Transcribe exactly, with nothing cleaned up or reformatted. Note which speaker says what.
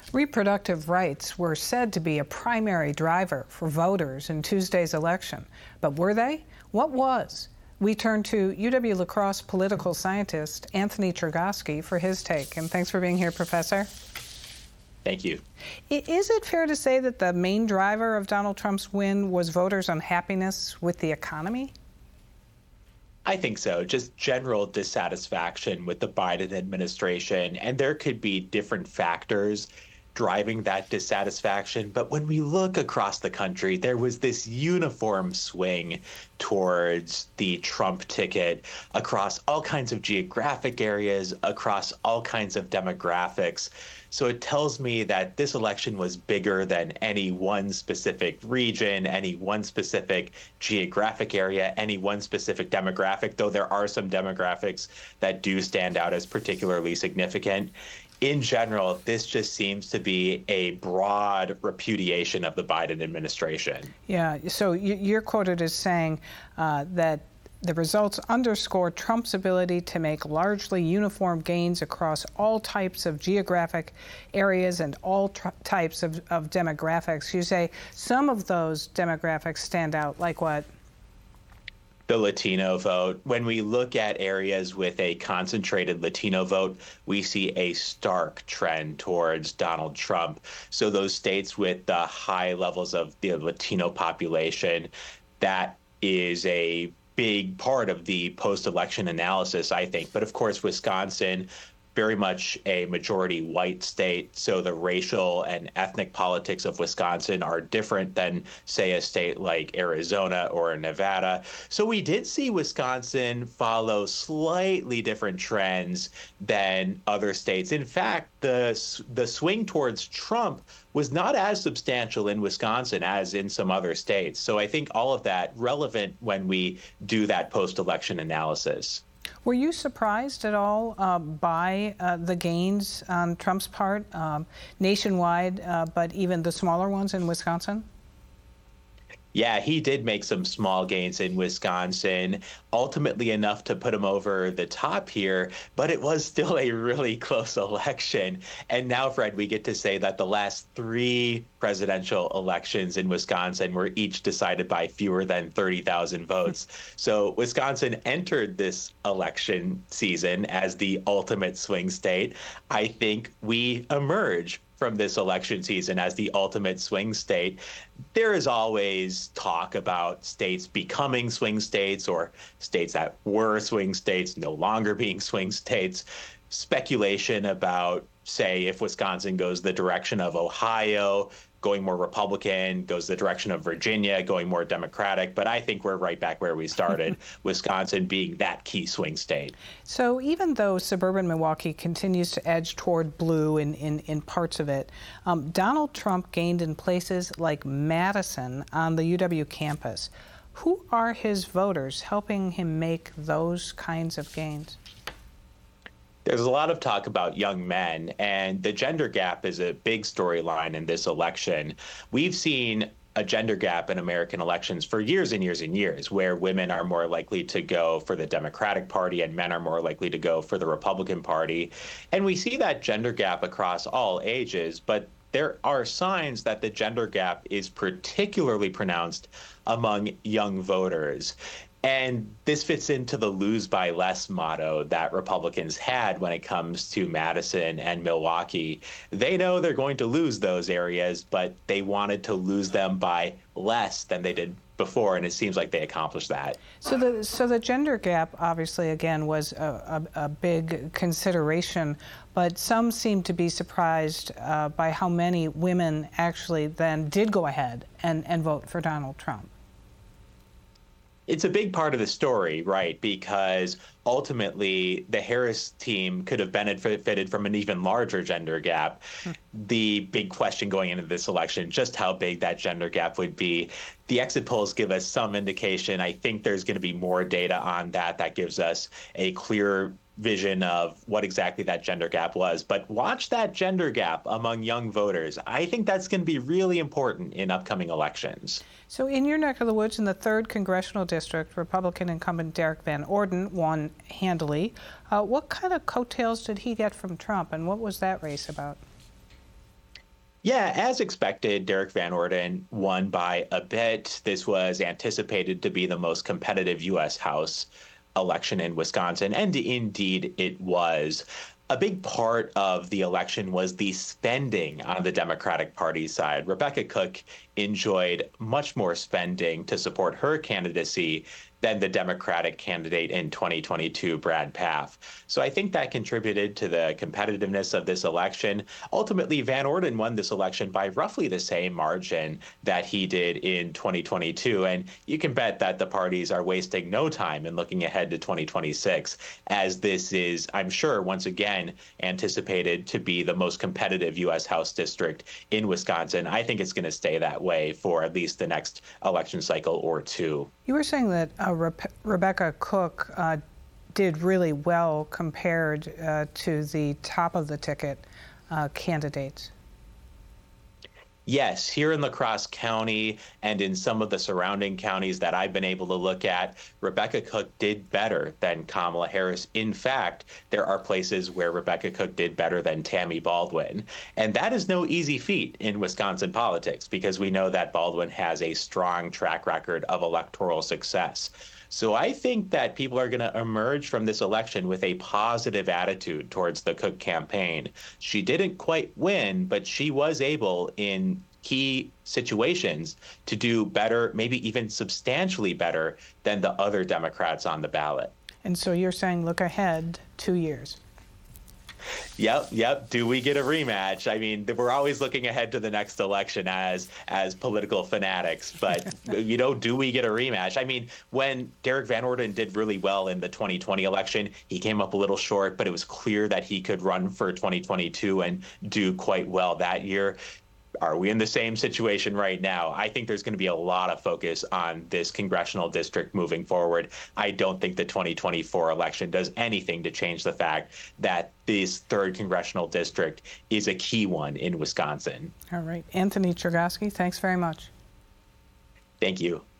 Speaker 1: Reproductive rights were said to be a primary driver for voters in Tuesday's election. But were they? What was? We turn to U W-La Crosse political scientist Anthony Chergosky for his take. And thanks for being here, Professor.
Speaker 2: Thank you.
Speaker 1: Is it fair to say that the main driver of Donald Trump's win was voters' unhappiness with the economy?
Speaker 2: I think so. Just general dissatisfaction with the Biden administration. And there could be different factors driving that dissatisfaction. But when we look across the country, there was this uniform swing towards the Trump ticket across all kinds of geographic areas, across all kinds of demographics. So it tells me that this election was bigger than any one specific region, any one specific geographic area, any one specific demographic, though there are some demographics that do stand out as particularly significant. In general, this just seems to be a broad repudiation of the Biden administration.
Speaker 1: Yeah, so you're quoted as saying uh, that the results underscore Trump's ability to make largely uniform gains across all types of geographic areas and all tr- types of, of demographics. You say some of those demographics stand out, like what?
Speaker 2: The Latino vote. When we look at areas with a concentrated Latino vote, we see a stark trend towards Donald Trump. So those states with the high levels of the Latino population, that is a big part of the post-election analysis, I think. But of course, Wisconsin, very much a majority white state, so the racial and ethnic politics of Wisconsin are different than, say, a state like Arizona or Nevada. So we did see Wisconsin follow slightly different trends than other states. In fact, the the swing towards Trump was not as substantial in Wisconsin as in some other states. So I think all of that relevant when we do that post-election analysis.
Speaker 1: Were you surprised at all uh, by uh, the gains on Trump's part um, nationwide, uh, but even the smaller ones in Wisconsin?
Speaker 2: Yeah, he did make some small gains in Wisconsin, ultimately enough to put him over the top here, but it was still a really close election. And now, Fred, we get to say that the last three presidential elections in Wisconsin were each decided by fewer than thirty thousand votes. So Wisconsin entered this election season as the ultimate swing state. I think we emerge from this election season as the ultimate swing state. There is always talk about states becoming swing states or states that were swing states no longer being swing states. Speculation about, say, if Wisconsin goes the direction of Ohio, going more Republican, goes the direction of Virginia, going more Democratic. But I think we're right back where we started, Wisconsin being that key swing state.
Speaker 1: So even though suburban Milwaukee continues to edge toward blue in, in, in parts of it, um, Donald Trump gained in places like Madison on the U W campus. Who are his voters helping him make those kinds of gains?
Speaker 2: There's a lot of talk about young men, and the gender gap is a big storyline in this election. We've seen a gender gap in American elections for years and years and years, where women are more likely to go for the Democratic Party and men are more likely to go for the Republican Party. And we see that gender gap across all ages, but there are signs that the gender gap is particularly pronounced among young voters. And this fits into the lose by less motto that Republicans had when it comes to Madison and Milwaukee. They know they're going to lose those areas, but they wanted to lose them by less than they did before, and it seems like they accomplished that.
Speaker 1: So the so the gender gap, obviously, again, was a, a, a big consideration, but some seem to be surprised uh, by how many women actually then did go ahead and, and vote for Donald Trump.
Speaker 2: It's a big part of the story, right? Because ultimately, the Harris team could have benefited from an even larger gender gap. Hmm. The big question going into this election, just how big that gender gap would be. The exit polls give us some indication. I think there's going to be more data on that that gives us a clear vision of what exactly that gender gap was. But watch that gender gap among young voters. I think that's going to be really important in upcoming elections.
Speaker 1: So in your neck of the woods, in the third congressional district, Republican incumbent Derek Van Orden won handily. Uh, what kind of coattails did he get from Trump, and what was that race about?
Speaker 2: Yeah, as expected, Derek Van Orden won by a bit. This was anticipated to be the most competitive U S. House election in Wisconsin, and indeed it was. A big part of the election was the spending on the Democratic Party side. Rebecca Cook enjoyed much more spending to support her candidacy than the Democratic candidate in twenty twenty-two, Brad Pfaff. So I think that contributed to the competitiveness of this election. Ultimately, Van Orden won this election by roughly the same margin that he did in twenty twenty-two. And you can bet that the parties are wasting no time in looking ahead to twenty twenty-six, as this is, I'm sure, once again, anticipated to be the most competitive U S. House district in Wisconsin. I think it's going to stay that way for at least the next election cycle or two.
Speaker 1: You were saying that uh, Re- Rebecca Cook uh, did really well compared uh, to the top of the ticket uh, candidates.
Speaker 2: Yes, here in La Crosse County and in some of the surrounding counties that I've been able to look at, Rebecca Cook did better than Kamala Harris. In fact, there are places where Rebecca Cook did better than Tammy Baldwin. And that is no easy feat in Wisconsin politics, because we know that Baldwin has a strong track record of electoral success. So I think that people are going to emerge from this election with a positive attitude towards the Cook campaign. She didn't quite win, but she was able in key situations to do better, maybe even substantially better than the other Democrats on the ballot.
Speaker 1: And so you're saying look ahead two years.
Speaker 2: Yep, yep. Do we get a rematch? I mean, we're always looking ahead to the next election as as political fanatics, but you know, do we get a rematch? I mean, when Derek Van Orden did really well in the twenty twenty election, he came up a little short, but it was clear that he could run for twenty twenty-two and do quite well that year. Are we in the same situation right now? I think there's going to be a lot of focus on this congressional district moving forward. I don't think the twenty twenty-four election does anything to change the fact that this third congressional district is a key one in Wisconsin.
Speaker 1: All right. Anthony Chergosky, thanks very much.
Speaker 2: Thank you.